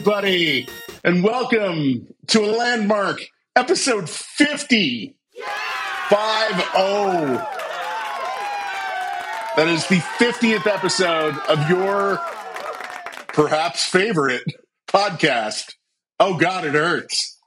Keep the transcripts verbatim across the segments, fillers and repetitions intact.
everybody, and welcome to a landmark episode fifty. five oh. That is the fiftieth episode of your perhaps favorite podcast. Oh God, it hurts.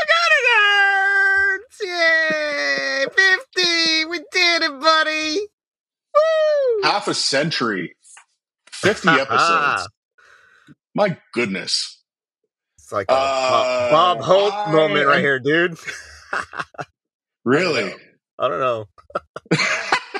Oh God, it hurts! Yay! fifty! We did it, buddy! Woo! Half a century. fifty episodes. My goodness. It's like a uh, Bob, Bob Hope I, moment right I, here, dude. Really? I don't know. I don't know.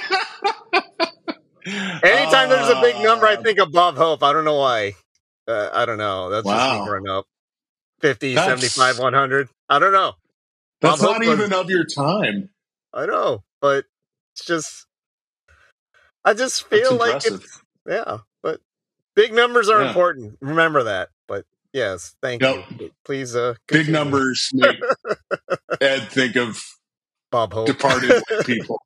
Anytime uh, there's a big number, I think of Bob Hope. I don't know why. Uh, I don't know. That's wow. just me growing up. fifty, that's, seventy-five, one hundred. I don't know. That's Bob not Hope even was, of your time. I know, but it's just... I just feel like it's... Yeah, but big numbers are yeah. important. Remember that. But yes, thank yep. you. Please uh, continue. Big numbers make Ed think of Bob Hope. Departed people.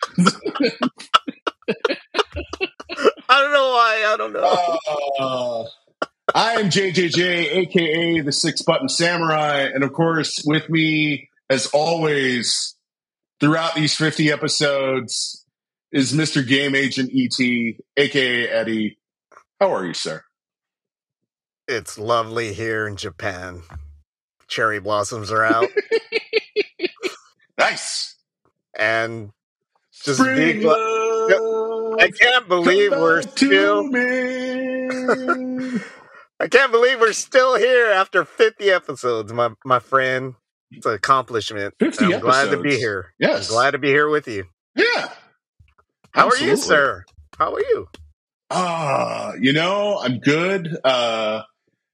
I don't know why. I don't know. Uh, I am J J J, a k a. the Six Button Samurai. And, of course, with me, as always, throughout these fifty episodes, is Mister Game Agent E T, a k a. Eddie. How are you, sir? It's lovely here in Japan. Cherry blossoms are out. Nice. And just Spring big love, I can't believe we're still I can't believe we're still here after fifty episodes, my my friend. It's an accomplishment. fifty I'm episodes. glad to be here. Yes. I'm glad to be here with you. Yeah. How Absolutely. are you, sir? How are you? Uh, you know, I'm good. Uh,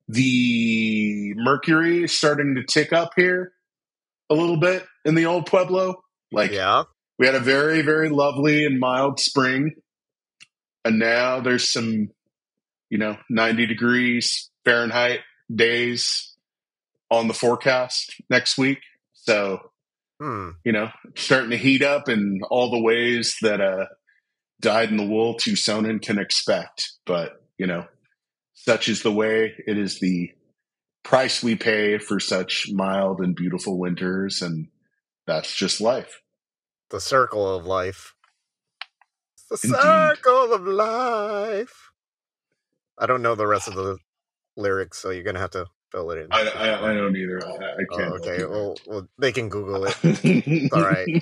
the mercury is starting to tick up here a little bit in the old Pueblo. Like, yeah. We had a very, very lovely and mild spring. And now there's some, you know, ninety degrees Fahrenheit days on the forecast next week. So, hmm. you know, it's starting to heat up in all the ways that uh, dyed-in-the-wool Tucsonan can expect. But, you know, such is the way. It is the price we pay for such mild and beautiful winters. And that's just life. The circle of life. It's the Indeed. circle of life. I don't know the rest of the lyrics, so you're going to have to fill it in. I, I, I don't either. I, I can't. Oh, okay, well, well, they can Google it. It's all right.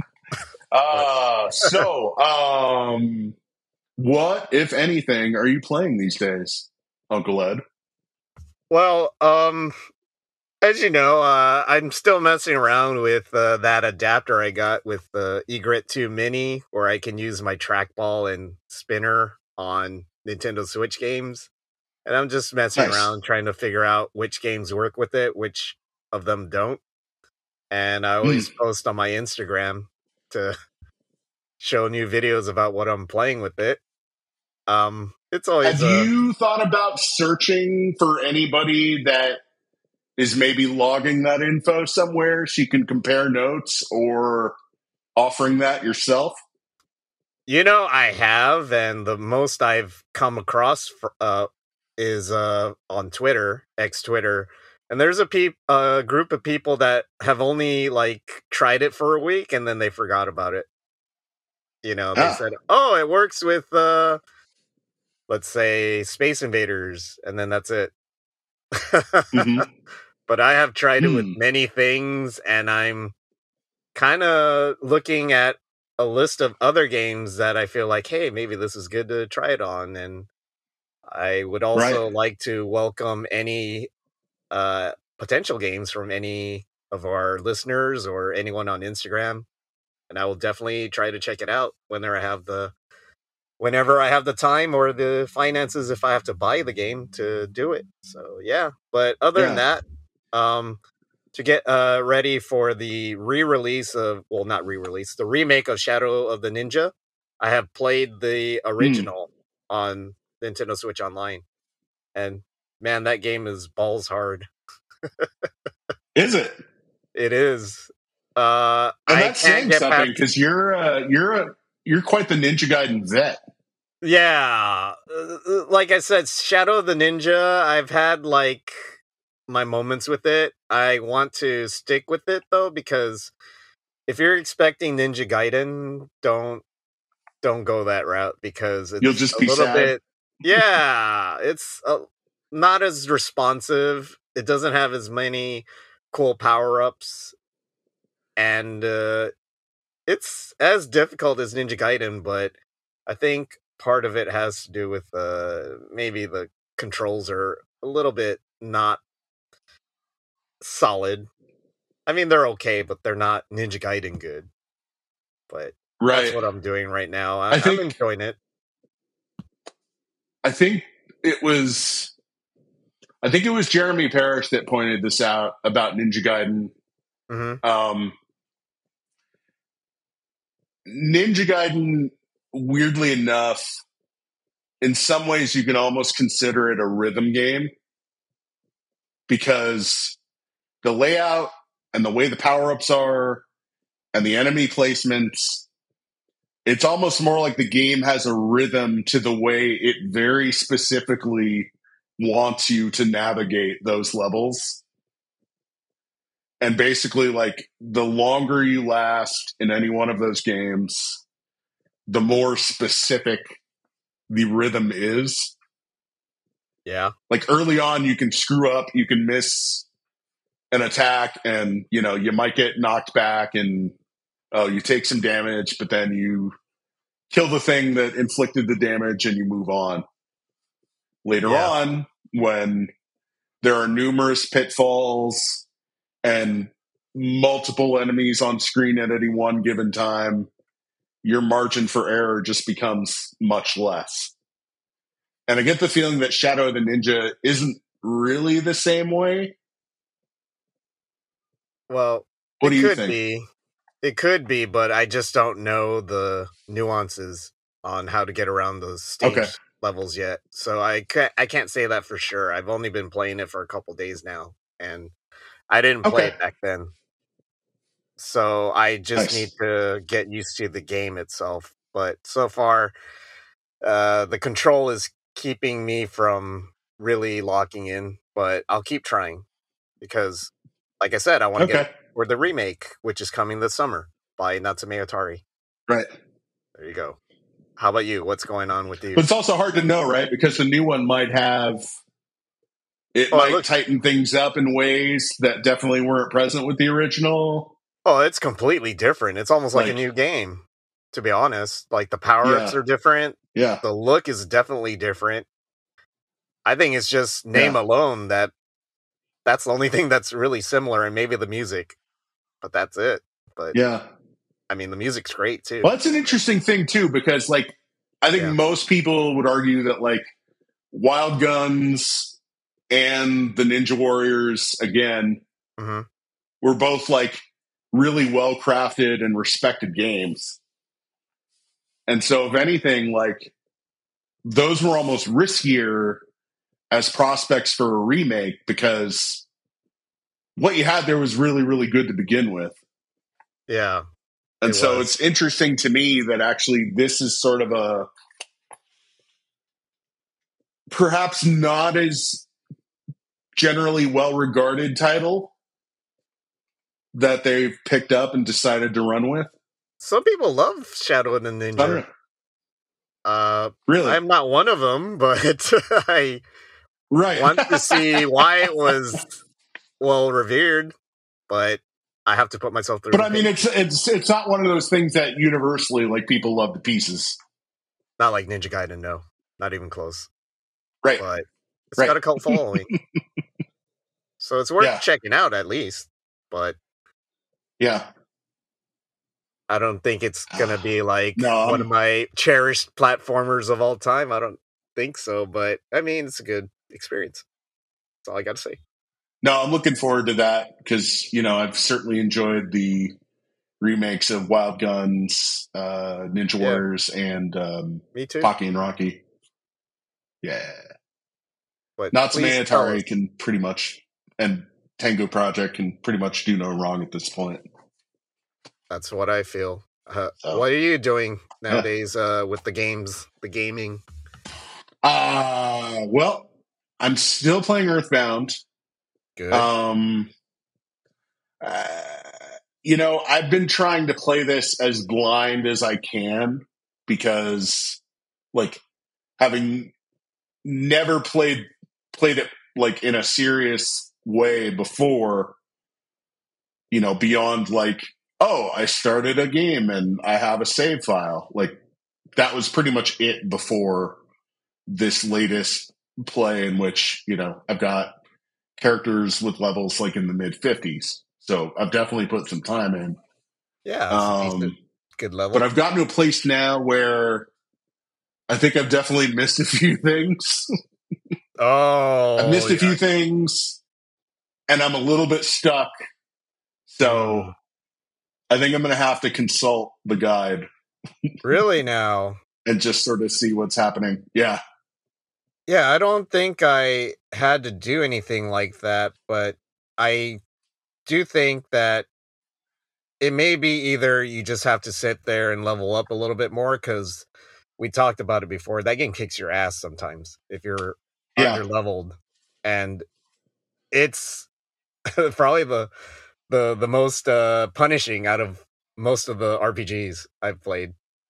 Uh, so, um, what, if anything, are you playing these days, Uncle Ed? Well, um... as you know, uh, I'm still messing around with uh, that adapter I got with the eGrit two Mini, where I can use my trackball and spinner on Nintendo Switch games. And I'm just messing nice. around trying to figure out which games work with it, which of them don't. And I always mm. post on my Instagram to show new videos about what I'm playing with it. Um, it's always. Have uh, you thought about searching for anybody that is maybe logging that info somewhere so you can compare notes, or offering that yourself? You know, I have, and the most I've come across for, uh, is uh, on Twitter, ex-Twitter, and there's a peop- uh, group of people that have only, like, tried it for a week, and then they forgot about it. You know, they ah. said, oh, it works with, uh, let's say, Space Invaders, and then that's it. mm-hmm. But I have tried it hmm. with many things, and I'm kind of looking at a list of other games that I feel like, hey, maybe this is good to try it on. And I would also right. like to welcome any uh, potential games from any of our listeners or anyone on Instagram. And I will definitely try to check it out whenever I have the whenever I have the time or the finances, if I have to buy the game to do it. So, yeah. But other yeah. than that, Um, to get uh, ready for the re-release of, well, not re-release, the remake of Shadow of the Ninja, I have played the original mm. on Nintendo Switch Online. And, man, that game is balls hard. Is it? It is. Uh, and that's I can't saying something, because you're, uh, you're, a, you're quite the Ninja Gaiden vet. Yeah. Uh, like I said, Shadow of the Ninja, I've had, like... my moments with it. I want to stick with it though, because if you're expecting Ninja Gaiden, don't don't go that route, because You'll it's just a be little sad. bit, yeah, it's uh not as responsive. It doesn't have as many cool power ups, and uh, it's as difficult as Ninja Gaiden. But I think part of it has to do with uh, maybe the controls are a little bit not solid. I mean, they're okay, but they're not Ninja Gaiden good. But that's Right. what I'm doing right now. I, I I'm think enjoying it. I think it was I think it was Jeremy Parrish that pointed this out about Ninja Gaiden. hmm Um, Ninja Gaiden, weirdly enough, in some ways you can almost consider it a rhythm game, because the layout and the way the power-ups are and the enemy placements, it's almost more like the game has a rhythm to the way it very specifically wants you to navigate those levels. And basically, like, the longer you last in any one of those games, the more specific the rhythm is. Yeah. Like, early on, you can screw up, you can miss an attack, and, you know, you might get knocked back, and, oh, you take some damage, but then you kill the thing that inflicted the damage and you move on. Later Yeah. on, when there are numerous pitfalls and multiple enemies on screen at any one given time, your margin for error just becomes much less. And I get the feeling that Shadow of the Ninja isn't really the same way. Well, What it do you could think? be. It could be, but I just don't know the nuances on how to get around those stage Okay. levels yet. So I can't, I can't say that for sure. I've only been playing it for a couple days now, and I didn't play Okay. it back then. So I just need Nice. to get used to the game itself. But so far, uh, the control is keeping me from really locking in. But I'll keep trying, because, like I said, I want to get Okay. for the remake, which is coming this summer by Natsume Otari. Right. There you go. How about you? What's going on with you? But it's also hard to know, right? Because the new one might have, it Oh, it might looks, tighten things up in ways that definitely weren't present with the original. oh, it's completely different. It's almost like a Like, new game, to be honest. Like, the power-ups yeah, are different. yeah, The look is definitely different. I think it's just name yeah, alone that that's the only thing that's really similar, and maybe the music. But that's it. But yeah. I mean, the music's great too. Well, that's an interesting thing too, because like I think Yeah. most people would argue that like Wild Guns and the Ninja Warriors again hmm were both like really well crafted and respected games. And so if anything, like those were almost riskier as prospects for a remake, because what you had there was really, really good to begin with. Yeah. And It so was. it's interesting to me that actually this is sort of a perhaps not as generally well regarded title that they've picked up and decided to run with. Some people love Shadow of the I don't Ninja. know. Uh, Really? I'm not one of them, but I Right. want to see why it was well revered. But I have to put myself through. But the I mean, pace. it's it's it's not one of those things that universally like people love to pieces. Not like Ninja Gaiden, no, not even close. Right. But it's Right. got a cult following, so it's worth Yeah. checking out at least. But Yeah. I don't think it's gonna be like No, one I'm- of my cherished platformers of all time. I don't think so, but I mean, it's a good experience. That's all I got to say. No, I'm looking forward to that because, you know, I've certainly enjoyed the remakes of Wild Guns, uh, Ninja Yeah. Warriors, and um, Me too. Pocky and Rocky. Yeah. But Natsume please tell us. Atari can pretty much, and Tango Project can pretty much do no wrong at this point. That's what I feel. Uh, So. What are you doing nowadays uh, with the games, the gaming? Uh, well, I'm still playing Earthbound. Good. Um, uh, you know, I've been trying to play this as blind as I can because, like, having never played played it like in a serious way before, you know, beyond like, oh, I started a game and I have a save file. Like, that was pretty much it before this latest play in which, you know, I've got characters with levels like in the mid fifties. So I've definitely put some time in. Yeah, that's a decent, Um, good level. but I've gotten to a place now where I think I've definitely missed a few things. oh, I've missed a yeah. few things, and I'm a little bit stuck. So Mm. I think I'm going to have to consult the guide Really now? and just sort of see what's happening. Yeah. Yeah, I don't think I had to do anything like that, but I do think that it may be either you just have to sit there and level up a little bit more, because we talked about it before. That game kicks your ass sometimes if you're Yeah. under leveled, and it's probably the the the most uh, punishing out of most of the R P Gs I've played.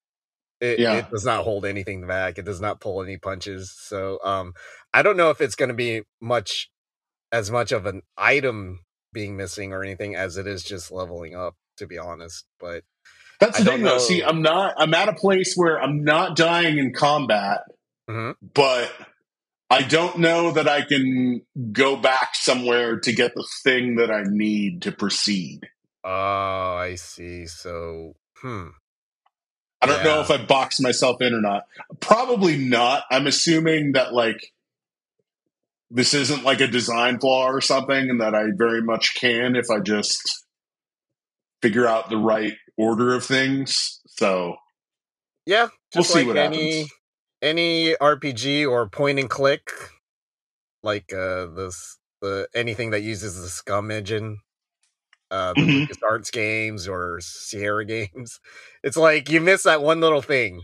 It Yeah. it does not hold anything back. It does not pull any punches. So um, I don't know if it's going to be much as much of an item being missing or anything as it is just leveling up, to be honest. But That's I the don't thing, though. know. See, I'm not, I'm at a place where I'm not dying in combat, Mhm. but I don't know that I can go back somewhere to get the thing that I need to proceed. Oh, I see. So, hmm. I don't know Yeah. if I boxed myself in or not. Probably not. I'm assuming that, like, this isn't like a design flaw or something, and that I very much can if I just figure out the right order of things. So Yeah, we'll just see like what any happens. any R P G or point and click, like uh this the anything that uses the Scum engine, uh the Mhm. LucasArts games or Sierra games. It's like you miss that one little thing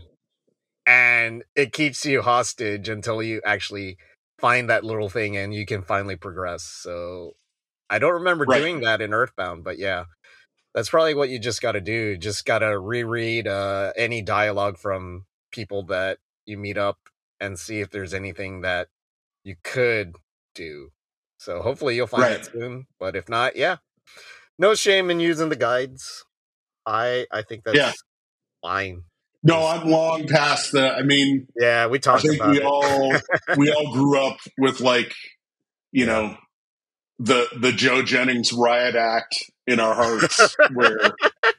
and it keeps you hostage until you actually find that little thing and you can finally progress. So I don't remember Right. doing that in Earthbound, but yeah. That's probably what you just got to do. Just got to reread uh, any dialogue from people that you meet up and see if there's anything that you could do. So hopefully you'll find Right. that soon. But if not, yeah, no shame in using the guides. I I think that's Yeah. fine. No, Just, I'm long past the. I mean, yeah, we I talked think about we all it. we all grew up with, like, you Yeah. know, the the Joe Jennings riot act in our hearts, where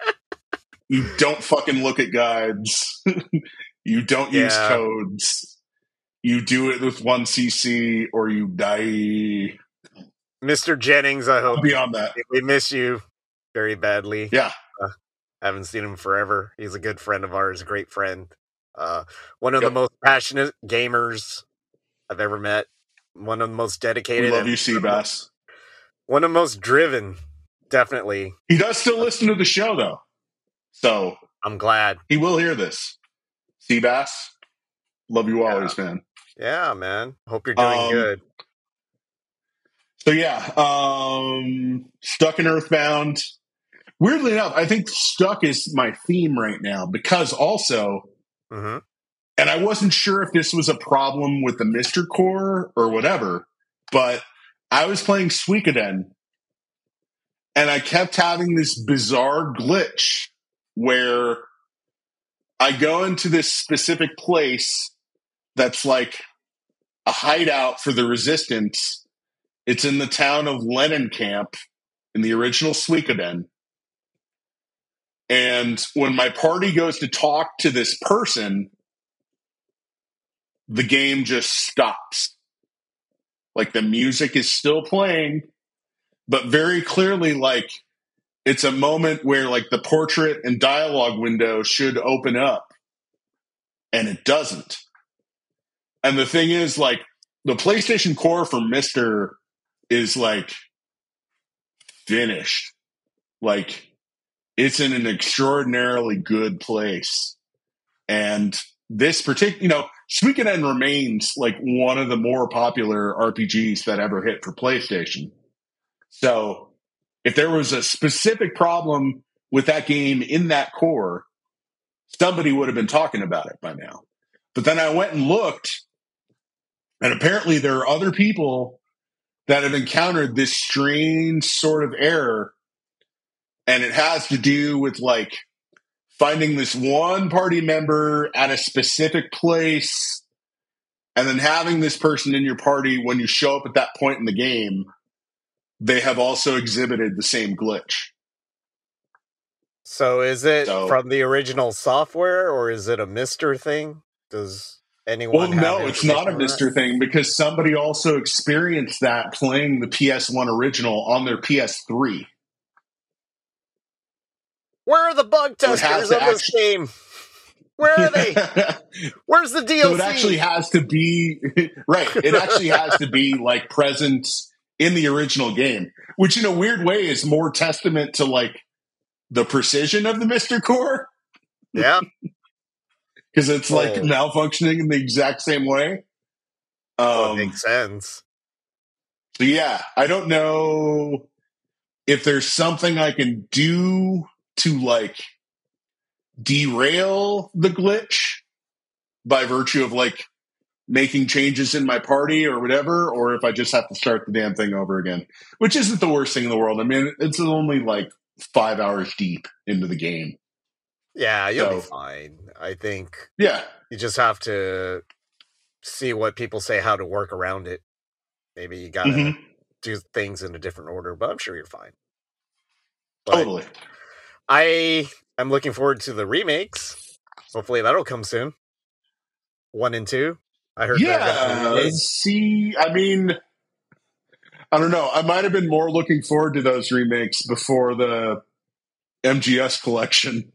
you don't fucking look at guides, you don't use Yeah. codes, you do it with one C C or you die. Mister Jennings, I hope Beyond that, we miss you very badly. yeah, Uh, haven't seen him forever. He's a good friend of ours, a great friend. Uh, one of yep. the most passionate gamers I've ever met. One of the most We dedicated. love and you, Seabass. One of the most driven, definitely. He does still listen to the show, though, so I'm glad. he will hear this. Seabass, love you Yeah. always, man. Yeah, man. Hope you're doing Um, good. So yeah, um, Stuck in Earthbound. Weirdly enough, I think Stuck is my theme right now because also, Mm-hmm. and I wasn't sure if this was a problem with the Mister Core or whatever, but I was playing Suikoden and I kept having this bizarre glitch where I go into this specific place that's like a hideout for the resistance. It's in the town of Camp in the original Suikoden. And when my party goes to talk to this person, the game just stops. Like, the music is still playing, but very clearly, like, it's a moment where, like, the portrait and dialogue window should open up, and it doesn't. And the thing is, like, the PlayStation Core for Mister is, like, finished. Like, it's in an extraordinarily good place. And this particular, you know, Suikoden remains like one of the more popular R P Gs that ever hit for PlayStation. So if there was a specific problem with that game in that core, somebody would have been talking about it by now. But then I went and looked, and apparently there are other people that have encountered this strange sort of error, and it has to do with like finding this one party member at a specific place and then having this person in your party when you show up at that point in the game, they have also exhibited the same glitch. So is it So- from the original software, or is it a Mister thing? Does anyone Well, have no, it's not a information on that? Mister thing because somebody also experienced that playing the P S one original on their P S three. Where are the bug So it has testers to of this actu- game? Where are they? Where's the D L C? So it actually has to be right. It actually has to be like present in the original game, which in a weird way is more testament to like the precision of the Mister Core Yeah. because it's like Oh. malfunctioning in the exact same way. Well, it Um, makes sense. so yeah, I don't know if there's something I can do to like derail the glitch by virtue of like making changes in my party or whatever, or if I just have to start the damn thing over again, which isn't the worst thing in the world. I mean, it's only like five hours deep into the game. Yeah, you'll be So- fine. I think Yeah. you just have to see what people say how to work around it. Maybe you gotta Mhm. do things in a different order, but I'm sure you're fine. But Totally. I am looking forward to the remakes. Hopefully that'll come soon. One and two. I heard they're gonna be Yeah. remade. See, I mean, I don't know. I might have been more looking forward to those remakes before the M G S collection.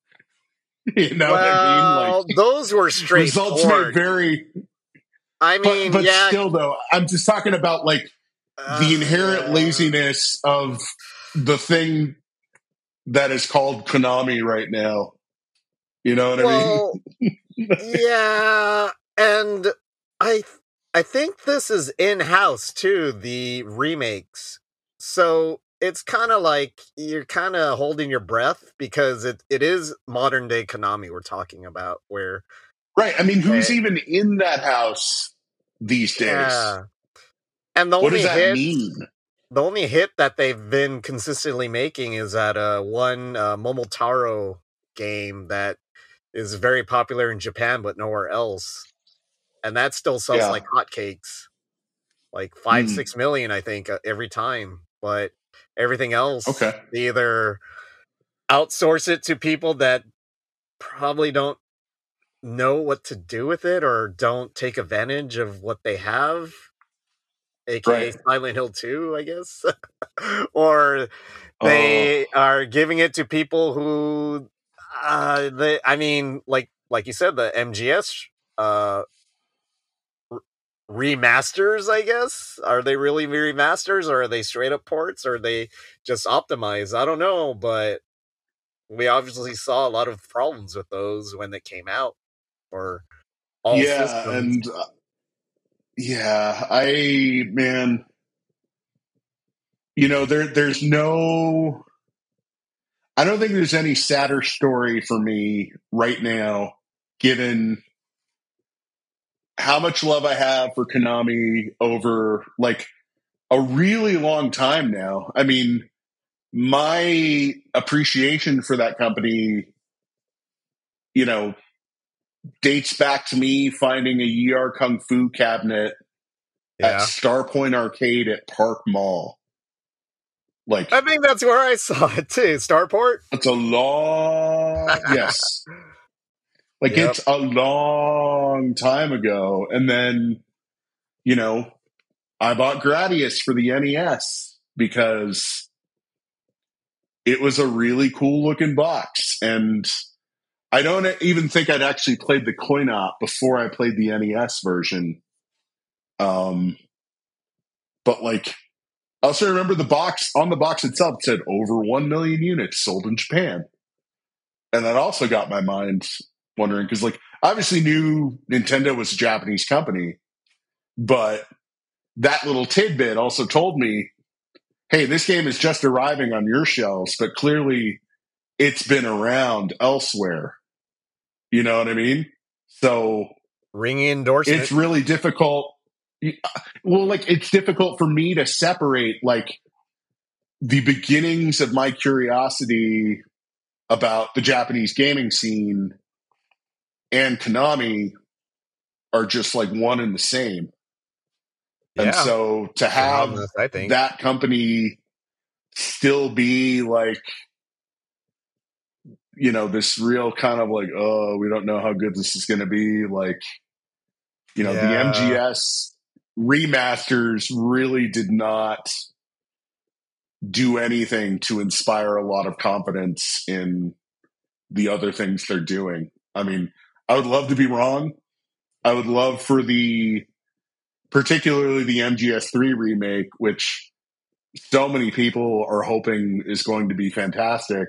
You know what I mean? Well, Like those were results may straightforward. vary, I but, mean, but yeah, still, though, I'm just talking about like the inherent uh, laziness of the thing that is called Konami right now. You know what I mean? Well, yeah, and I I think this is in house too. The remakes, so it's kind of like you're kind of holding your breath because it it is modern day Konami we're talking about. Where Right. I mean, who's Okay. even in that house these days? yeah, and the What only does that hit mean? the only hit that they've been consistently making is that uh, one uh, Momotaro game that is very popular in Japan but nowhere else, and that still sells Yeah. like hotcakes, like five Hmm. six million, I think, uh, every time. But everything else, Okay. they either outsource it to people that probably don't know what to do with it or don't take advantage of what they have, aka Right. Silent Hill two, I guess. Or they Oh, are giving it to people who uh they I mean, like like you said, the M G S uh r- remasters, I guess. Are they really remasters, or are they straight up ports, or are they just optimized? I don't know, but we obviously saw a lot of problems with those when they came out for all yeah. systems. And uh, yeah, I, man, you know, there, there's no, I don't think there's any sadder story for me right now, given how much love I have for Konami over like a really long time now. I mean, my appreciation for that company, you know, dates back to me finding a E R Kung Fu cabinet at Yeah. Starpoint Arcade at Park Mall. Like, I think that's where I saw it too. Starport? it's a long, yes. Like, Yep. it's a long time ago. And then, you know, I bought Gradius for the N E S because it was a really cool looking box. And I don't even think I'd actually played the coin op before I played the N E S version. Um, but like, I also remember the box on the box itself said over one million units sold in Japan. And that also got my mind wondering because, like, I obviously knew Nintendo was a Japanese company, but that little tidbit also told me, hey, this game is just arriving on your shelves, but clearly it's been around elsewhere. You know what I mean? So ringing endorsement. It's really difficult. Well, like it's difficult for me to separate like the beginnings of my curiosity about the Japanese gaming scene and Konami are just like one and the same. Yeah. And so to have Synonymous, I think. that company still be like, you know, this real kind of like, oh, we don't know how good this is going to be. Like, you know, Yeah. the M G S remasters really did not do anything to inspire a lot of confidence in the other things they're doing. I mean, I would love to be wrong. I would love for the, particularly the M G S three remake, which so many people are hoping is going to be fantastic.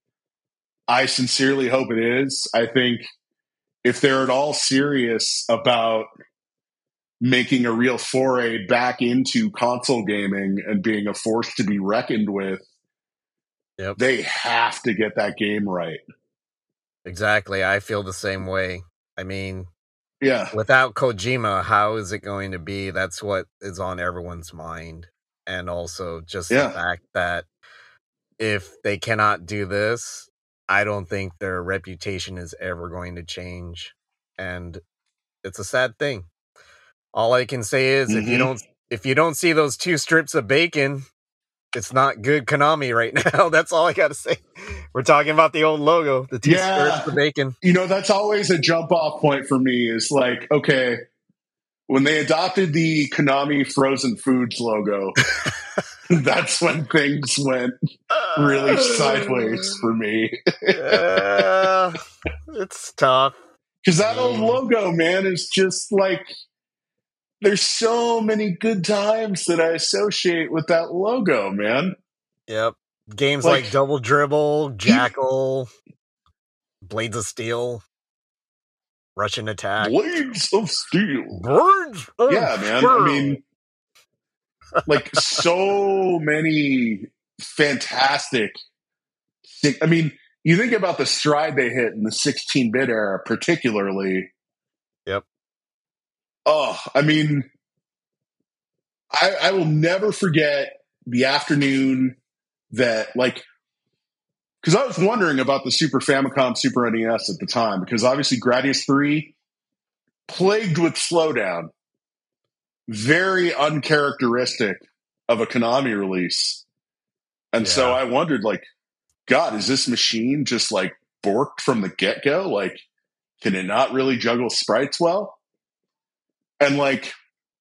I sincerely hope it is. I think if they're at all serious about making a real foray back into console gaming and being a force to be reckoned with, yep. they have to get that game right. Exactly. I feel the same way. I mean, yeah, without Kojima, how is it going to be? That's what is on everyone's mind. And also just yeah. the fact that if they cannot do this, I don't think their reputation is ever going to change. And it's a sad thing. All I can say is mm-hmm. if you don't if you don't see those two strips of bacon, it's not good Konami right now. That's all I got to say. We're talking about the old logo, the two yeah. strips of bacon. You know, that's always a jump off point for me is like, okay, when they adopted the Konami frozen foods logo, that's when things went really sideways for me. uh, it's tough. Because that old logo, man, is just like, there's so many good times that I associate with that logo, man. Yep. Games like, like Double Dribble, Jackal, he, Blades of Steel, Russian Attack. Blades of Steel. Blades of yeah, man. Steel. I mean, like so many fantastic. I mean, you think about the stride they hit in the sixteen-bit era, particularly. Yep. Oh, I mean, I, I will never forget the afternoon that, like, because I was wondering about the Super Famicom, Super N E S at the time, because obviously Gradius three, plagued with slowdown, very uncharacteristic of a Konami release. And yeah. so I wondered, like, God, is this machine just, like, borked from the get-go? Like, can it not really juggle sprites well? And, like,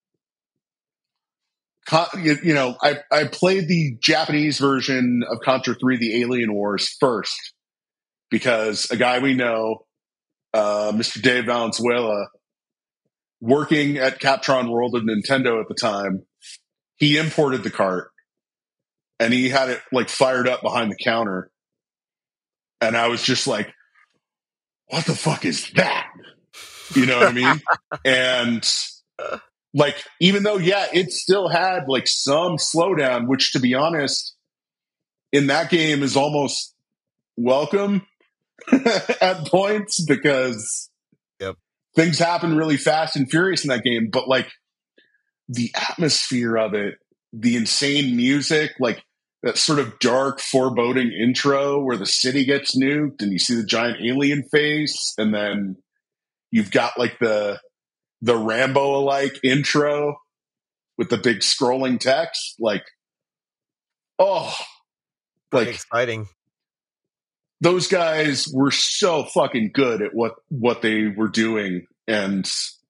you, you know, I, I played the Japanese version of Contra three, the Alien Wars, first, because a guy we know, uh, Mister Dave Valenzuela, working at Captron World of Nintendo at the time, he imported the cart, and he had it, like, fired up behind the counter. And I was just like, what the fuck is that? You know what I mean? And, like, even though, yeah, it still had, like, some slowdown, which, to be honest, in that game is almost welcome at points, because yep. things happen really fast and furious in that game. But, like, the atmosphere of it, the insane music, like, that sort of dark, foreboding intro where the city gets nuked and you see the giant alien face, and then you've got, like, the the Rambo-alike intro with the big scrolling text. Like, oh, like, exciting. Those guys were so fucking good at what what they were doing, and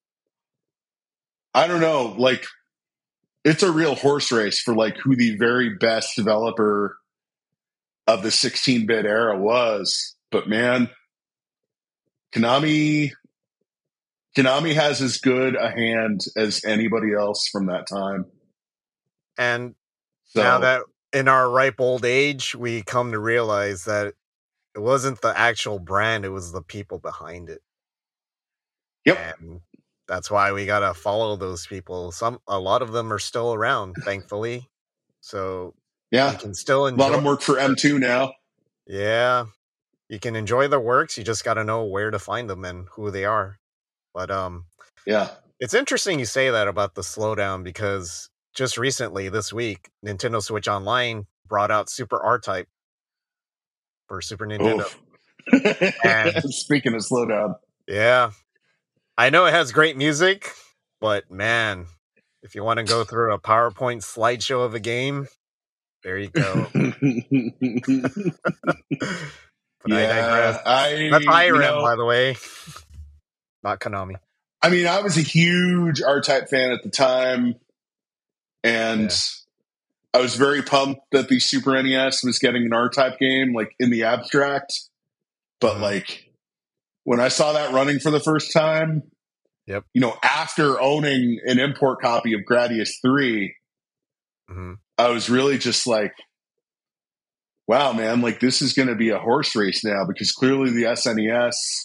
I don't know, like, it's a real horse race for, like, who the very best developer of the sixteen-bit era was. But man, Konami, Konami has as good a hand as anybody else from that time. And so, now that in our ripe old age, we come to realize that it wasn't the actual brand, it was the people behind it. Yep. And that's why we gotta follow those people. Some, a lot of them are still around, thankfully. So Yeah. You can still A lot enjoy. of work for M two now. Yeah, you can enjoy the works. You just got to know where to find them and who they are. But um, Yeah. it's interesting you say that about the slowdown because just recently, this week, Nintendo Switch Online brought out Super R-Type for Super Nintendo. Oof. And Speaking of slowdown. yeah, I know it has great music, but man, if you want to go through a PowerPoint slideshow of a game, there you go. But I digress. Yeah, I, That's you Irem, know, by the way, not Konami. I mean, I was a huge R-Type fan at the time, and Yeah. I was very pumped that the Super N E S was getting an R-Type game, like in the abstract. But Mhm. like when I saw that running for the first time, Yep. you know, after owning an import copy of Gradius three, Mhm. I was really just like, wow, man, like this is going to be a horse race now because clearly the S N E S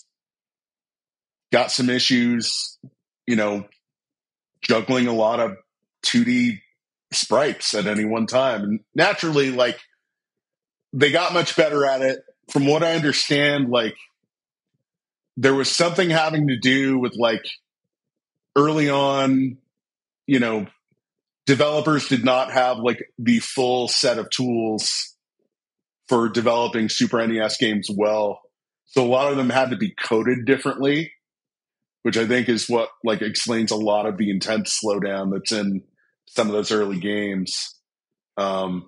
got some issues, you know, juggling a lot of two D sprites at any one time. And naturally, like, they got much better at it. From what I understand, like, there was something having to do with, like, early on, you know, developers did not have, like, the full set of tools for developing Super N E S games well. So a lot of them had to be coded differently, which I think is what like explains a lot of the intense slowdown that's in some of those early games. Um,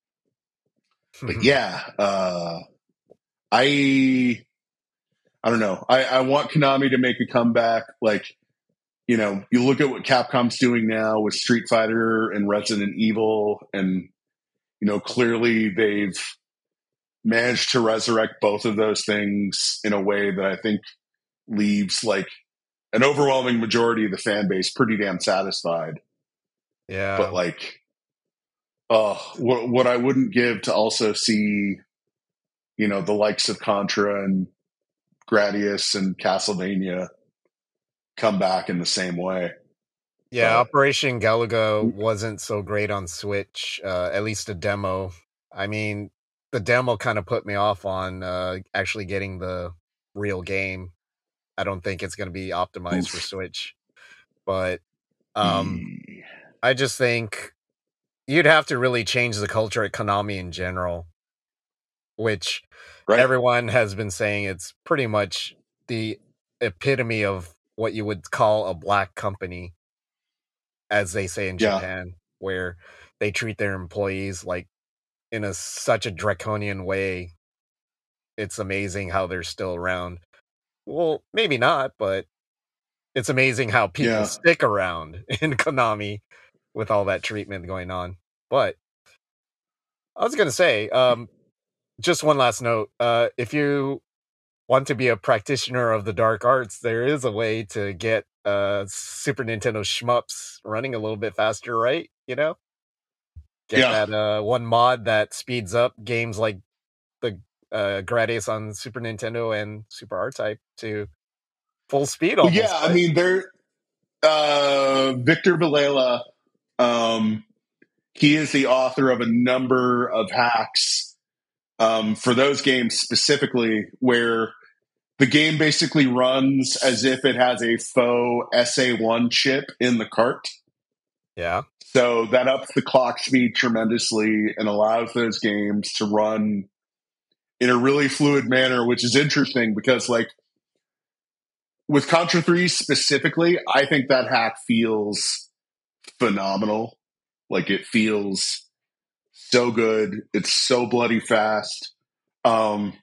but yeah, uh, I I don't know. I, I want Konami to make a comeback. Like, you know, you look at what Capcom's doing now with Street Fighter and Resident Evil, and you know, clearly they've managed to resurrect both of those things in a way that I think leaves like an overwhelming majority of the fan base pretty damn satisfied. Yeah. But like, oh, what, what I wouldn't give to also see, you know, the likes of Contra and Gradius and Castlevania come back in the same way. Yeah, But Operation Galaga wasn't so great on Switch, uh, at least a demo. I mean, the demo kind of put me off on uh, actually getting the real game. I don't think it's going to be optimized oof. for Switch. But um, Yeah. I just think you'd have to really change the culture at Konami in general, which Right. everyone has been saying it's pretty much the epitome of what you would call a black company, as they say in Yeah. Japan, where they treat their employees like in a such a draconian way. It's amazing how they're still around. Well, maybe not, but it's amazing how people Yeah. stick around in Konami with all that treatment going on. But I was going to say, um, just one last note. Uh, if you want to be a practitioner of the dark arts, there is a way to get uh, Super Nintendo shmups running a little bit faster, right? You know? Get Yeah. that uh, one mod that speeds up games like the uh, Gradius on Super Nintendo and Super R-Type to full speed Well, almost. yeah, Right? I mean, they're uh, Victor Villela. Um, he is the author of a number of hacks um, for those games specifically, where the game basically runs as if it has a faux S A one chip in the cart. Yeah. So that ups the clock speed tremendously and allows those games to run in a really fluid manner, which is interesting because, like, with Contra three specifically, I think that hack feels phenomenal. Like, it feels so good. It's so bloody fast. Um,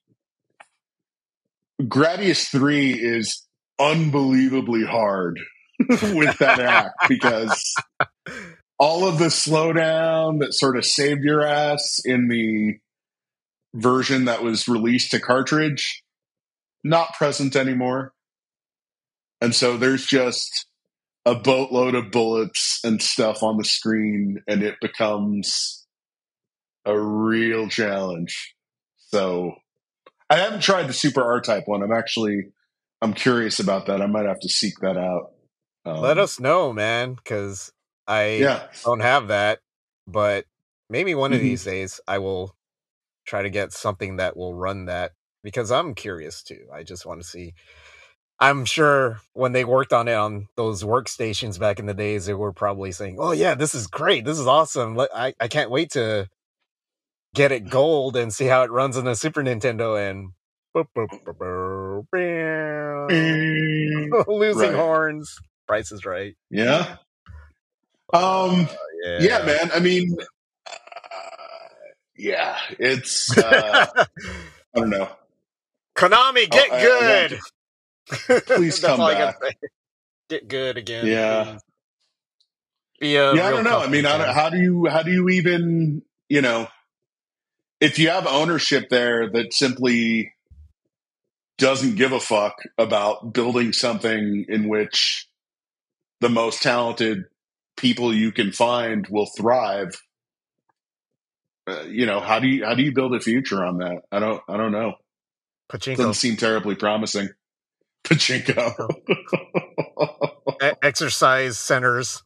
Gradius three is unbelievably hard with that hack because all of the slowdown that sort of saved your ass in the version that was released to cartridge, not present anymore. And so there's just a boatload of bullets and stuff on the screen, and it becomes a real challenge. So I haven't tried the Super R-Type one. I'm actually I'm curious about that. I might have to seek that out. Um, Let us know, man, because I yeah. don't have that. But maybe one of Mhm. these days I will try to get something that will run that, because I'm curious too. I just want to see. I'm sure when they worked on it on those workstations back in the days, they were probably saying, "Oh yeah, this is great. This is awesome. Let- I I can't wait to get it gold and see how it runs on the Super Nintendo." And losing Right. horns. Price is Right. Yeah. Uh, Um, yeah, yeah. man. I mean, uh, yeah, it's, uh, I don't know. Konami, Oh, get I, I want good. to, please That's come all I got to back. say. Get good again, Yeah. please. Be a Yeah. I real don't know. I company mean, I don't, again. how do you, how do you even, you know, if you have ownership there that simply doesn't give a fuck about building something in which the most talented people you can find will thrive, uh, you know, how do you, how do you build a future on that? I don't, I don't know. Doesn't Pachinko. seem terribly promising. Pachinko. E- exercise centers.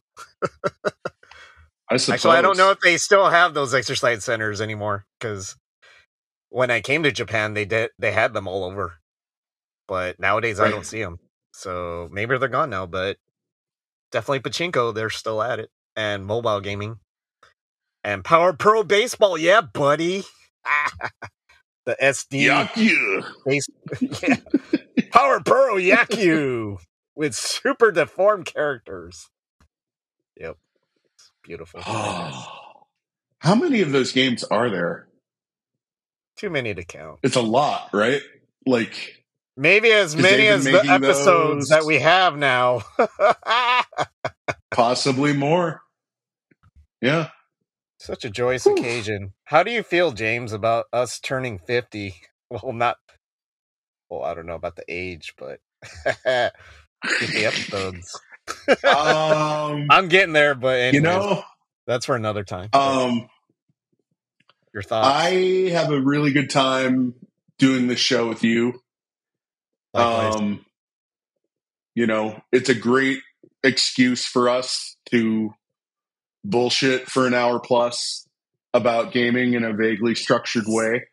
I suppose. Actually, I don't know if they still have those exercise centers anymore, because when I came to Japan, they did they had them all over. But nowadays, I Right. don't see them. So maybe they're gone now, but definitely Pachinko, they're still at it. And mobile gaming. And Power Pro Baseball, yeah, buddy. The S D Yaku. base, yeah. Power Pro Yaku with super deformed characters. Yep, it's beautiful. How many of those games are there? Too many to count. It's a lot, right? Like maybe as 'cause many they've been as the making episodes those that we have now. possibly more. Yeah. Such a joyous Whew. occasion. How do you feel, James, about us turning fifty? Well, not. Well, I don't know about the age, but fifty episodes. Um, I'm getting there, but anyways, you know, that's for another time. But um, your thoughts? I have a really good time doing this show with you. Likewise. Um, you know, it's a great excuse for us to bullshit for an hour plus about gaming in a vaguely structured way.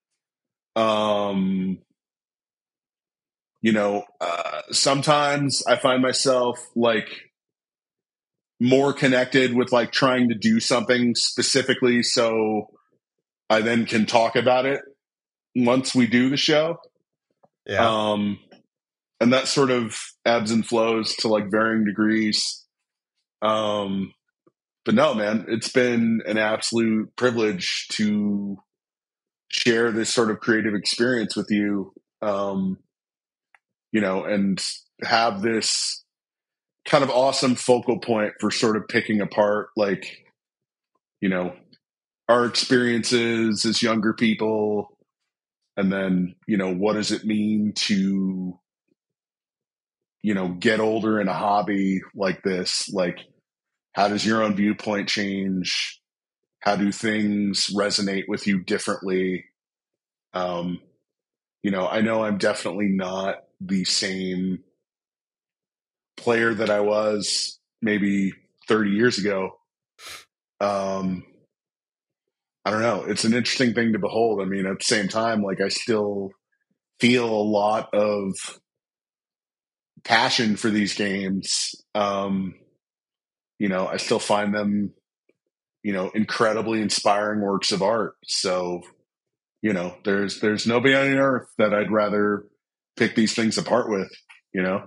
Um, you know, uh, sometimes I find myself like more connected with like trying to do something specifically so I then can talk about it once we do the show. Yeah. Um, and that sort of ebbs and flows to like varying degrees. Um, but no, man, it's been an absolute privilege to share this sort of creative experience with you. Um, you know, and have this kind of awesome focal point for sort of picking apart, like, you know, our experiences as younger people. And then, you know, what does it mean to, you know, get older in a hobby like this? Like, how does your own viewpoint change? How do things resonate with you differently? Um, you know, I know I'm definitely not the same player that I was maybe thirty years ago. Um, I don't know. It's an interesting thing to behold. I mean, at the same time, like I still feel a lot of passion for these games. Um, you know, I still find them, you know, incredibly inspiring works of art. So, you know, there's there's nobody on earth that I'd rather pick these things apart with, you know.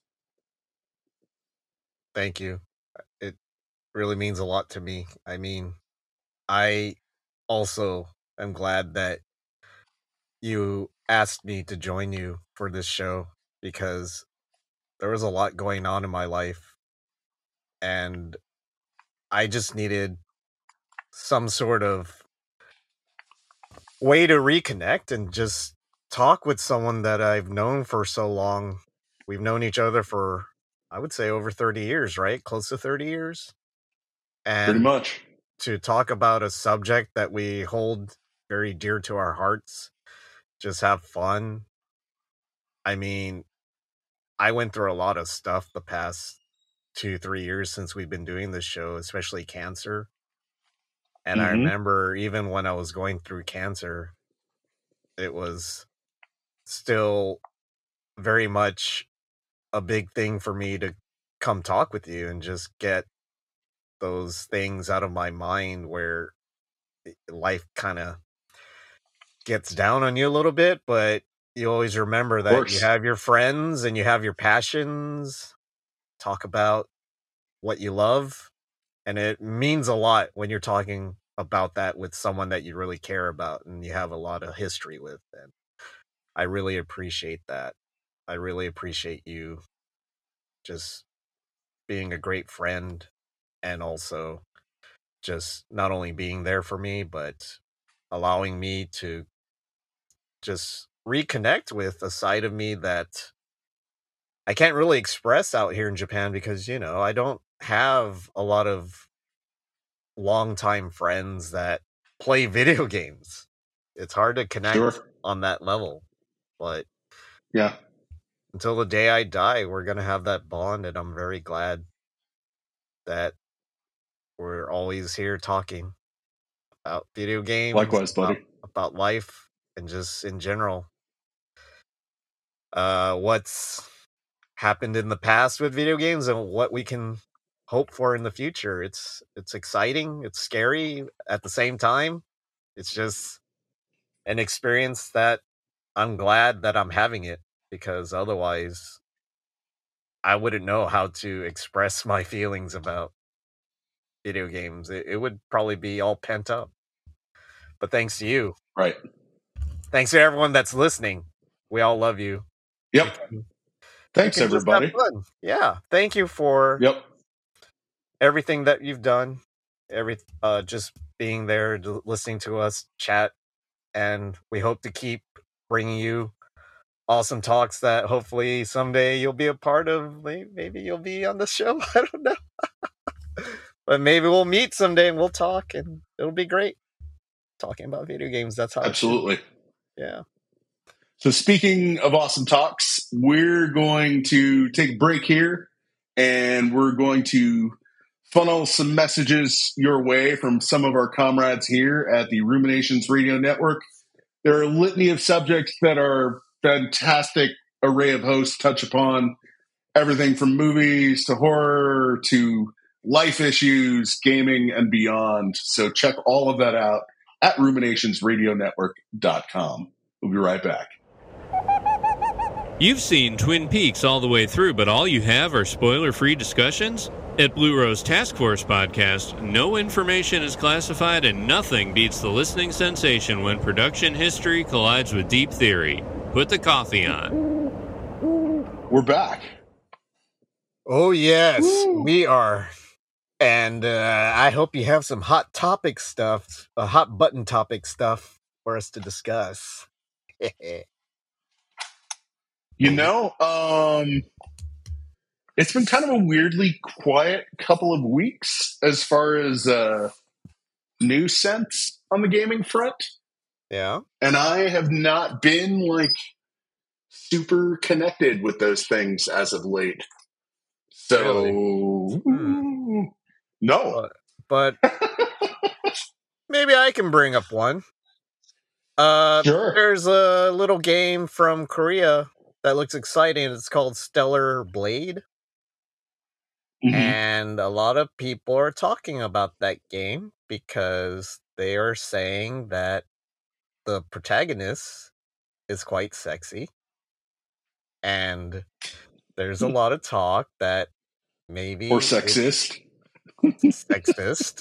Thank you. It really means a lot to me. I mean, I also am glad that you asked me to join you for this show, because there was a lot going on in my life and I just needed some sort of way to reconnect and just talk with someone that I've known for so long. We've known each other for, I would say, over thirty years, right? Close to thirty years. Pretty And much. to talk about a subject that we hold very dear to our hearts, just have fun. I mean, I went through a lot of stuff the past two, three years since we've been doing this show, especially cancer. And I Mhm. remember even when I was going through cancer, it was still very much a big thing for me to come talk with you and just get those things out of my mind where i- life kind of gets down on you a little bit, but you always remember Of that you course. have your friends and you have your passions. Talk about what you love, and it means a lot when you're talking about that with someone that you really care about and you have a lot of history with. And I really appreciate that. I really appreciate you just being a great friend, and also just not only being there for me, but allowing me to just reconnect with a side of me that I can't really express out here in Japan because, you know, I don't have a lot of longtime friends that play video games. It's hard to connect Sure. on that level. But Yeah. until the day I die, we're going to have that bond. And I'm very glad that we're always here talking about video games, Likewise, about, buddy. about life, and just in general. Uh, what's happened in the past with video games and what we can hope for in the future. It's it's exciting, it's scary at the same time. It's just an experience that I'm glad that I'm having it, because otherwise I wouldn't know how to express my feelings about video games. It, it would probably be all pent up. But thanks to you. Right. Thanks to everyone that's listening. We all love you. We Yep. can, we Thanks, can just have everybody. fun. Yeah. Thank you for Yep. everything that you've done, every uh just being there to, listening to us chat, and we hope to keep bringing you awesome talks that hopefully someday you'll be a part of. Maybe you'll be on the show. I don't know. But maybe we'll meet someday and we'll talk, and it'll be great talking about video games. That's how Absolutely. it should be. Yeah. So, speaking of awesome talks, we're going to take a break here and we're going to funnel some messages your way from some of our comrades here at the Ruminations Radio Network. There are a litany of subjects that our fantastic array of hosts touch upon, everything from movies to horror to life issues, gaming, and beyond. So, check all of that out at ruminations radio network dot com. We'll be right back. You've seen Twin Peaks all the way through, but all you have are spoiler-free discussions? At Blue Rose Task Force Podcast, no information is classified and nothing beats the listening sensation when production history collides with deep theory. Put the coffee on. We're back. Oh, yes, Woo. we are. And uh, I hope you have some hot topic stuff, a uh, hot button topic stuff for us to discuss. You know, um, it's been kind of a weirdly quiet couple of weeks as far as uh, news sense on the gaming front. Yeah. And I have not been like super connected with those things as of late. So, Really? Hmm. no. But, but maybe I can bring up one. Uh, Sure. There's a little game from Korea that looks exciting. It's called Stellar Blade. Mm-hmm. And a lot of people are talking about that game because they are saying that the protagonist is quite sexy. And there's a lot of talk that maybe Or sexist. It's sexist.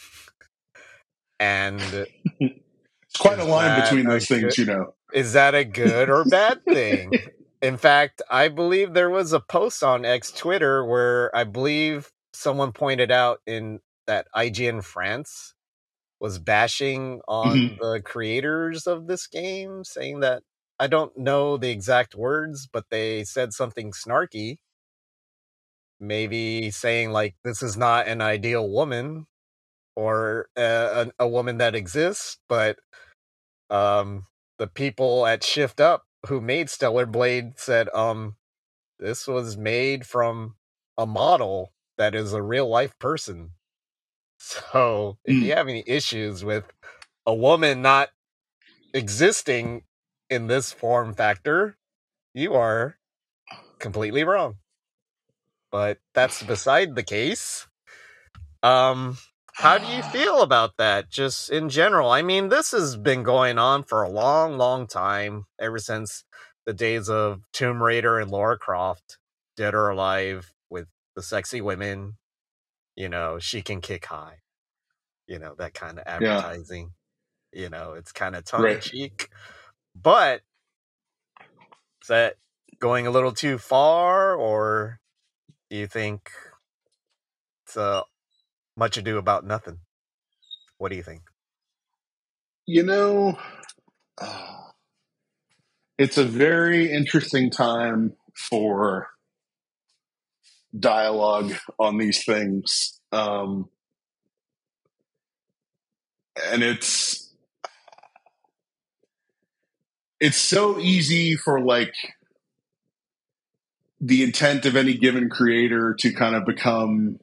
And it's quite a line between those good, things, you know. Is that a good or bad thing? In fact, I believe there was a post on X Twitter where I believe someone pointed out in that I G N France was bashing on Mm-hmm. the creators of this game, saying that, I don't know the exact words, but they said something snarky. Maybe saying like, this is not an ideal woman or uh, a, a woman that exists, but um, the people at Shift Up who made Stellar Blade said, um, this was made from a model that is a real life person. So if Mm. you have any issues with a woman not existing in this form factor, you are completely wrong. But that's beside the case. Um, how do you feel about that, just in general? I mean, this has been going on for a long, long time, ever since the days of Tomb Raider and Lara Croft, Dead or Alive, with the sexy women. You know, she can kick high. You know, that kind of Yeah. advertising. You know, it's kind of tongue in Right. cheek. But is that going a little too far, or do you think it's uh, much ado about nothing? What do you think? You know, uh, it's a very interesting time for dialogue on these things. Um, and it's it's so easy for like the intent of any given creator to kind of become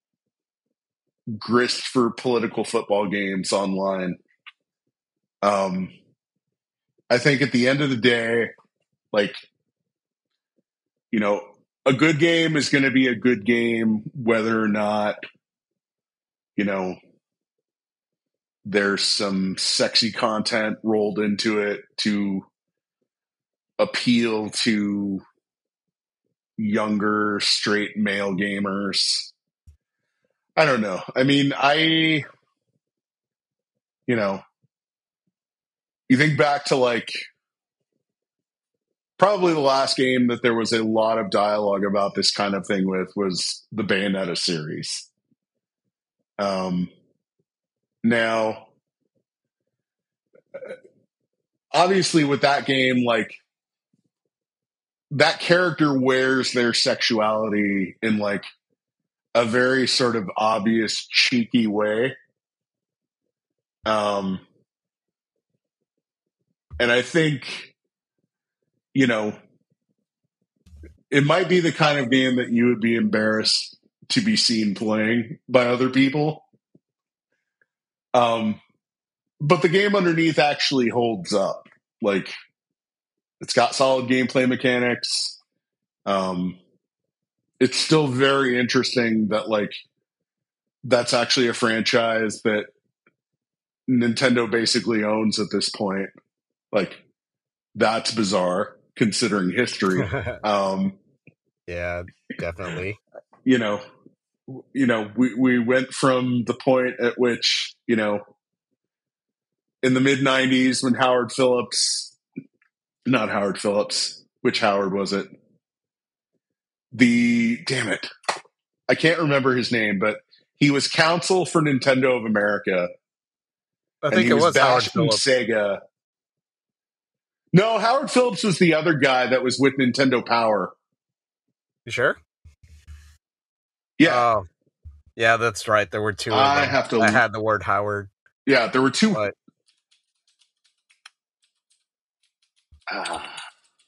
grist for political football games online. Um, I think at the end of the day, like, you know, a good game is going to be a good game, whether or not, you know, there's some sexy content rolled into it to appeal to younger straight male gamers. I don't know. I mean, I, you know, you think back to like probably the last game that there was a lot of dialogue about this kind of thing with was the Bayonetta series. Um, now, obviously with that game, like that character wears their sexuality in like a very sort of obvious, cheeky way. Um, and I think, you know, it might be the kind of game that you would be embarrassed to be seen playing by other people. Um, but the game underneath actually holds up. Like, it's got solid gameplay mechanics. Um, it's still very interesting that, like, that's actually a franchise that Nintendo basically owns at this point. Like, that's bizarre considering history. Um, yeah, definitely. You know, you know, we, we went from the point at which, you know, in the mid nineties when Howard Phillips, not Howard Phillips, which Howard was it? The, damn it, I can't remember his name, but he was counsel for Nintendo of America. I think it was, was Howard Phillips. Sega. No, Howard Phillips was the other guy that was with Nintendo Power. You sure? Yeah. Oh, yeah, that's right. There were two of them. I have to. I had the word Howard. Yeah, there were two. But... Ah.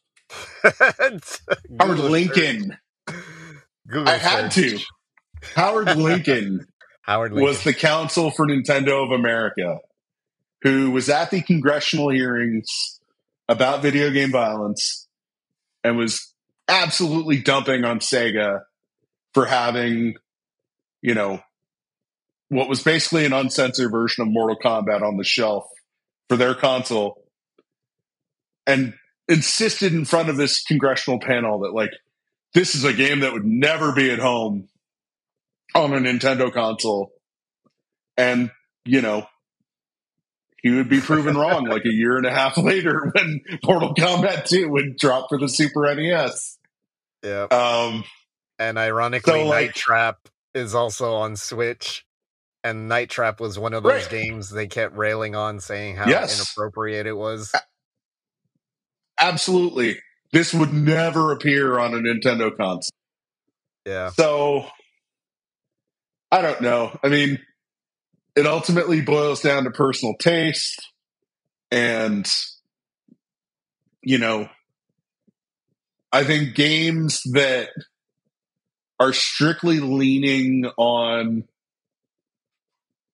Howard Lincoln. Google I had search. to. Howard Lincoln, Howard Lincoln was the counsel for Nintendo of America, who was at the congressional hearings about video game violence and was absolutely dumping on Sega for having, you know, what was basically an uncensored version of Mortal Kombat on the shelf for their console, and insisted in front of this congressional panel that, like, this is a game that would never be at home on a Nintendo console. And, you know, he would be proven wrong like a year and a half later when Mortal Kombat two would drop for the Super N E S. Yeah. Um, and ironically, so, like, Night Trap is also on Switch. And Night Trap was one of those right. games they kept railing on, saying how yes. inappropriate it was. Absolutely. This would never appear on a Nintendo console. Yeah. So, I don't know. I mean, it ultimately boils down to personal taste. And, you know, I think games that are strictly leaning on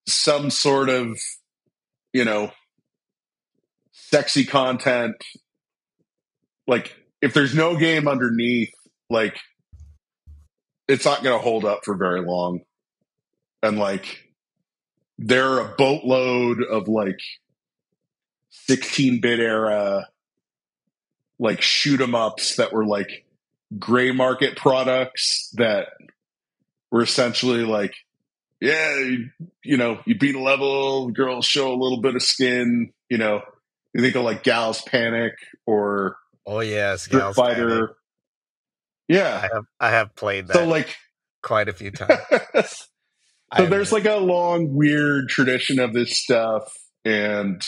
some sort of, you know, sexy content, like if there's no game underneath, like it's not going to hold up for very long. And like there are a boatload of like sixteen-bit era like shoot 'em ups that were like gray market products that were essentially like, yeah, you, you know, you beat a level, girls show a little bit of skin, you know, you think of like Gals Panic or Oh yes, Street Gals Fighter. Panic. Yeah. I have I have played that So like quite a few times. so there's like a long, weird tradition of this stuff. And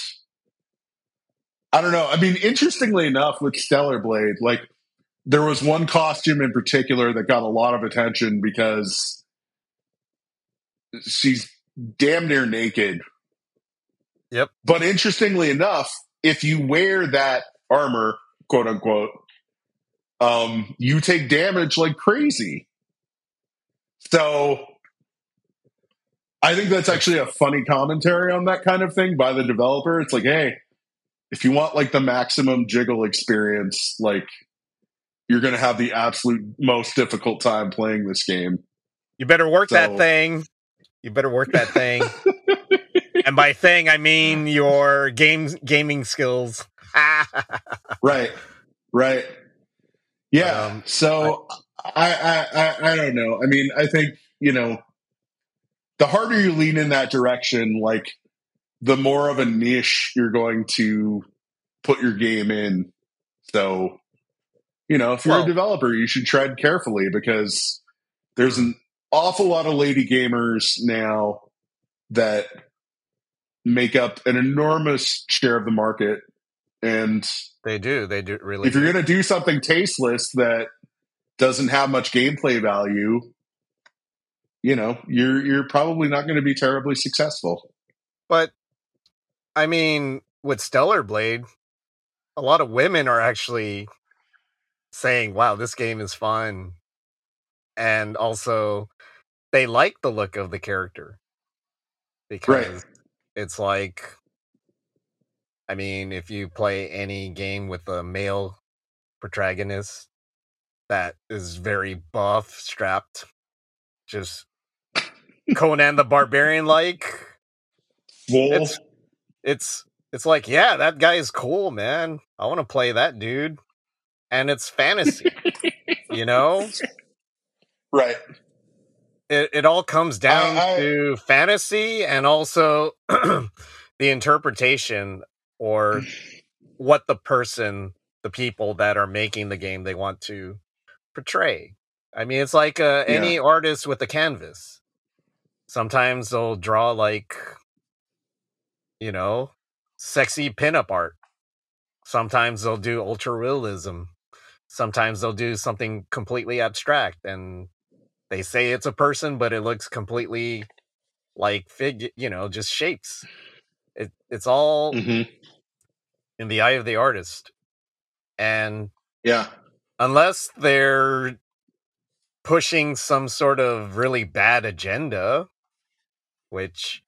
I don't know. I mean, interestingly enough, with Stellar Blade, like there was one costume in particular that got a lot of attention because she's damn near naked. Yep. But interestingly enough, if you wear that armor, quote unquote, um, you take damage like crazy. So I think that's actually a funny commentary on that kind of thing by the developer. It's like, hey, if you want like the maximum jiggle experience, like you're going to have the absolute most difficult time playing this game. You better work So- that thing. You better work that thing. And by thing, I mean your games gaming skills. Right. Right. Yeah. Um, so I, I, I, I don't know. I mean, I think, you know, the harder you lean in that direction, like the more of a niche you're going to put your game in. So, you know, if you're Well- a developer, you should tread carefully because there's an awful lot of lady gamers now that make up an enormous share of the market. And They do. They do really. if you're do. going to do something tasteless that doesn't have much gameplay value, you know, you're you're probably not going to be terribly successful. But I mean, with Stellar Blade, a lot of women are actually saying, "Wow, this game is fun," and also they like the look of the character because Right. it's like, I mean, if you play any game with a male protagonist that is very buff, strapped, just Conan the Barbarian like, Well, it's it's it's like, yeah, that guy is cool, man. I want to play that dude. And it's fantasy, you know? right. It it all comes down I- I- to fantasy and also the interpretation or what the person, the people that are making the game, they want to portray. I mean, it's like uh, any artist with a canvas. Sometimes they'll draw like, you know, sexy pinup art. Sometimes they'll do ultra realism. Sometimes they'll do something completely abstract, and they say it's a person, but it looks completely like fig, you know, just shapes. It it's all Mhm. in the eye of the artist, and Yeah. unless they're pushing some sort of really bad agenda, which,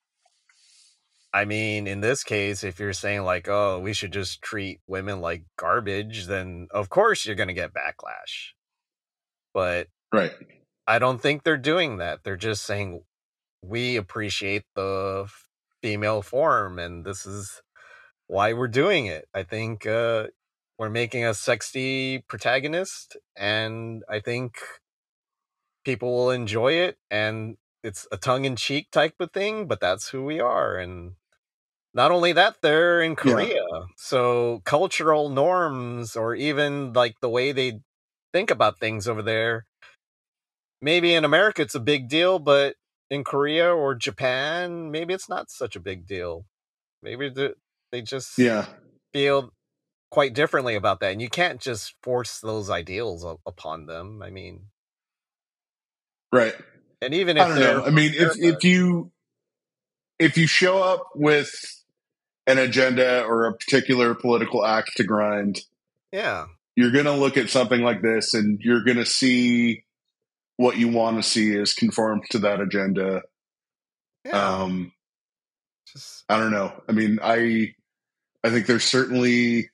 I mean, in this case, if you're saying like, oh, we should just treat women like garbage, then of course you're going to get backlash. But Right. I don't think they're doing that. They're just saying, we appreciate the female form, and this is why we're doing it. I think uh, we're making a sexy protagonist, and I think people will enjoy it, and it's a tongue-in-cheek type of thing, but that's who we are. And not only that, they're in Korea, so cultural norms, or even like the way they think about things over there, maybe in America it's a big deal, but in Korea or Japan, maybe it's not such a big deal. Maybe the, they just Yeah. feel quite differently about that, and you can't just force those ideals u- upon them. I mean, Right. and even if I don't they're know. I mean, if if you if you show up with an agenda or a particular political axe to grind, yeah, you're going to look at something like this and you're going to see what you want to see is conformed to that agenda. yeah. Um, Just I don't know. I mean, I I think there's certainly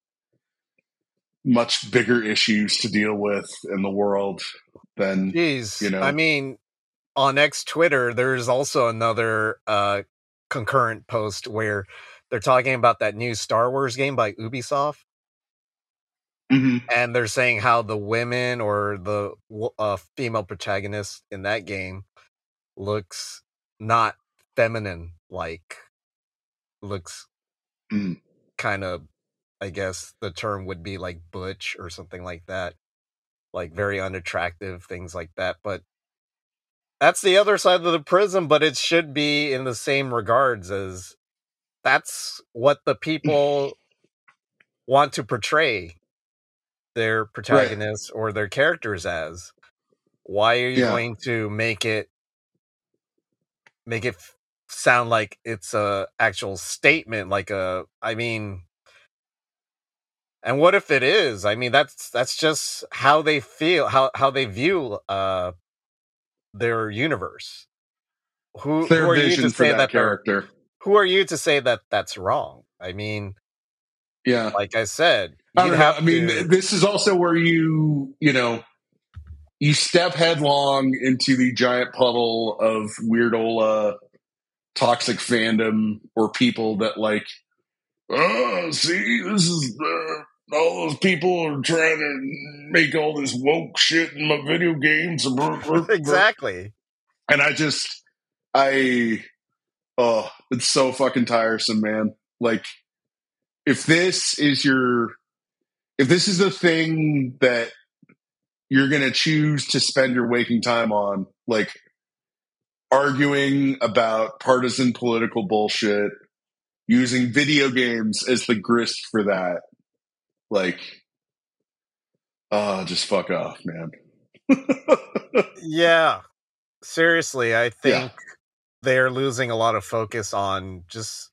much bigger issues to deal with in the world than, Jeez. you know. I mean, on X Twitter, there's also another uh, concurrent post where they're talking about that new Star Wars game by Ubisoft. Mhm. And they're saying how the women or the uh, female protagonist in that game looks not feminine, like looks Mm. kind of, I guess the term would be like butch or something like that, like very unattractive, things like that. But that's the other side of the prism, but it should be in the same regards as that's what the people want to portray their protagonists right. or their characters as. Why are you yeah. going to make it make it f- sound like it's a actual statement? Like a, I mean, and what if it is? I mean, that's that's just how they feel, how how they view uh their universe. Who Their who are you to say that, that character? Who are you to say that that's wrong? I mean, yeah, like I said, I don't know. I mean, to... this is also where you you know. You step headlong into the giant puddle of weirdola toxic fandom or people that like, oh, see, this is uh, all those people are trying to make all this woke shit in my video games. Exactly. And I just, I, oh, it's so fucking tiresome, man. Like, if this is your, if this is the thing that you're going to choose to spend your waking time on, like arguing about partisan political bullshit, using video games as the grist for that, like, oh, just fuck off, man. Yeah. Seriously, I think yeah. they're losing a lot of focus on just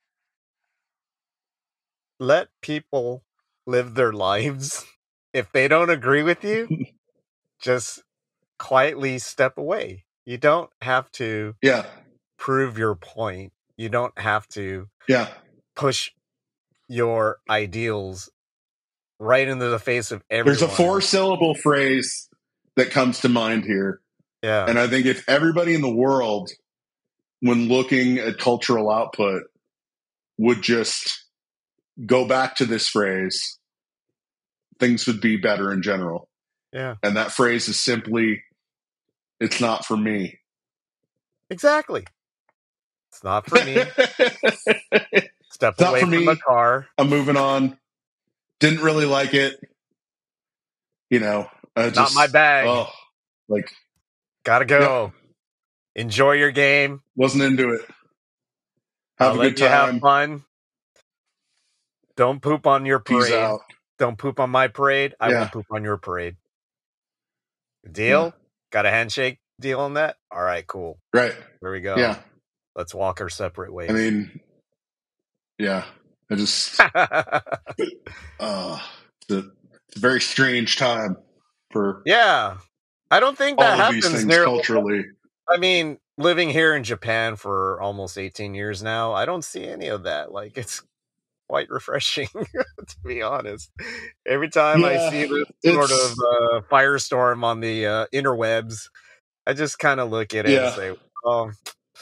let people live their lives. If they don't agree with you, just quietly step away. You don't have to yeah. prove your point. You don't have to yeah. push your ideals right into the face of everyone. There's a four-syllable phrase that comes to mind here. Yeah. And I think if everybody in the world, when looking at cultural output, would just go back to this phrase, things would be better in general. Yeah. And that phrase is simply, it's not for me. Exactly. It's not for me. Step it's away from me. the car. I'm moving on. Didn't really like it. You know, I just, not my bag. Oh, like, gotta go. Yeah. Enjoy your game. Wasn't into it. Have I'll a let good you time. Have fun. Don't poop on your parade. Peace out. Don't poop on my parade. I yeah. won't poop on your parade. Deal? Yeah. Got a handshake deal on that? All right, cool. Right. There we go. Yeah. Let's walk our separate ways. I mean, yeah. I just, uh, it's, a, it's a very strange time for. Yeah. I don't think that all happens of these things nearly, culturally. I mean, living here in Japan for almost eighteen years now, I don't see any of that. Like, it's quite refreshing, to be honest. Every time yeah, I see this sort of uh, firestorm on the uh, interwebs, I just kind of look at it yeah. and say, oh,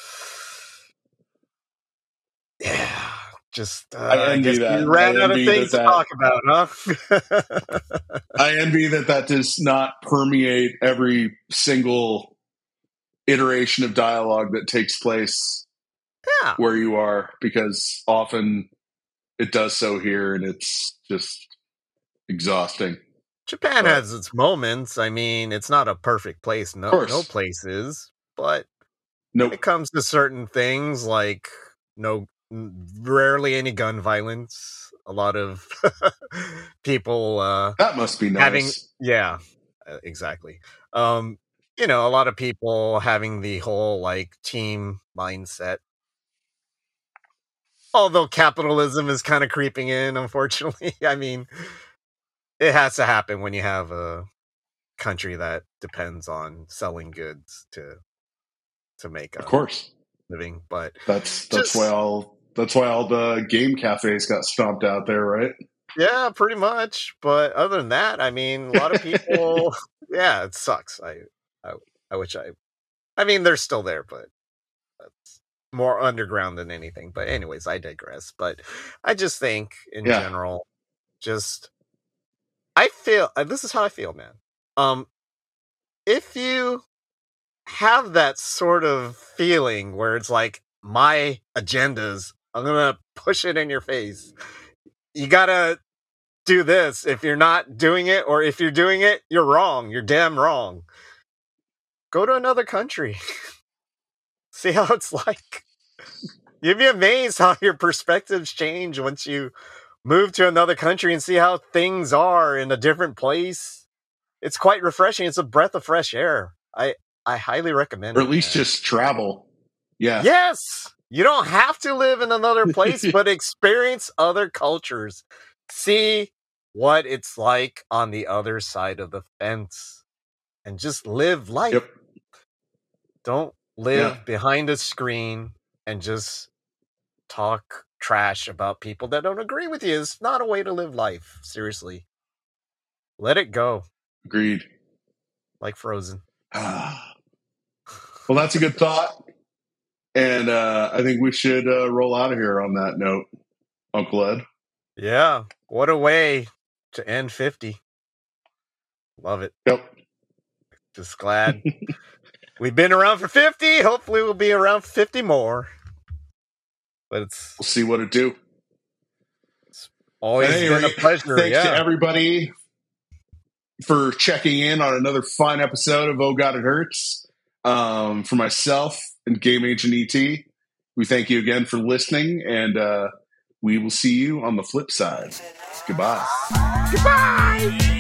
yeah, just, uh, I, I guess that. you ran I out of things that to talk about, huh? I envy that that does not permeate every single iteration of dialogue that takes place yeah. where you are, because often it does so here, and it's just exhausting. Japan but, has its moments. I mean, it's not a perfect place. No, no place is. But nope. when it comes to certain things, like no, rarely any gun violence. A lot of people. Uh, that must be nice. Having, yeah, exactly. Um, you know, a lot of people having the whole like team mindset. Although capitalism is kind of creeping in, unfortunately. I mean, it has to happen when you have a country that depends on selling goods to to make a of course living. But that's that's just, why all That's why all the game cafes got stomped out there, right? Yeah, pretty much. But other than that, I mean, a lot of people. Yeah, it sucks. I, I, I wish I. I mean, they're still there, but that's more underground than anything. But anyways, I digress. But I just think, in Yeah. general, just I feel uh, this is how I feel, man. Um, if you have that sort of feeling where it's like my agendas, I'm gonna push it in your face. You gotta do this. If you're not doing it, or if you're doing it, you're wrong. You're damn wrong. Go to another country. See how it's like. You'd be amazed how your perspectives change once you move to another country and see how things are in a different place. It's quite refreshing. It's a breath of fresh air. I, I highly recommend Or it. at least man. just travel. Yeah. Yes! You don't have to live in another place, but experience other cultures. See what it's like on the other side of the fence. And just live life. Yep. Don't live Yeah. behind a screen and just talk trash about people that don't agree with you. It's not a way to live life. Seriously. Let it go. Agreed. Like Frozen. Well, that's a good thought. And uh, I think we should uh, roll out of here on that note, Uncle Ed. Yeah. What a way to end fifty. Love it. Yep. Just glad we've been around for fifty. Hopefully we'll be around for fifty more. But it's We'll see what it do. always Anyway, been a pleasure. Thanks yeah. to everybody for checking in on another fine episode of Oh God It Hurts. Um, for myself and Game Agent E T, we thank you again for listening, and uh, we will see you on the flip side. Goodbye. Goodbye.